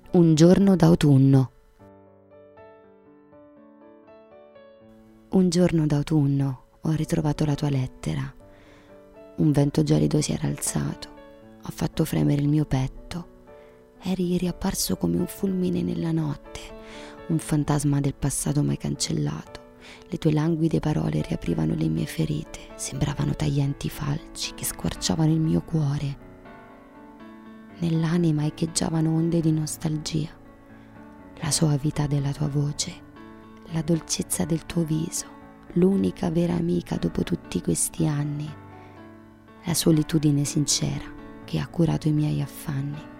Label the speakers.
Speaker 1: Un giorno d'autunno. Un giorno d'autunno ho ritrovato la tua lettera. Un vento gelido si era alzato, ha fatto fremere il mio petto. Eri riapparso come un fulmine nella notte, un fantasma del passato mai cancellato. Le tue languide parole riaprivano le mie ferite, sembravano taglienti falci che squarciavano il mio cuore. Nell'anima echeggiavano onde di nostalgia, la soavità della tua voce, la dolcezza del tuo viso, l'unica vera amica dopo tutti questi anni, la solitudine sincera che ha curato i miei affanni.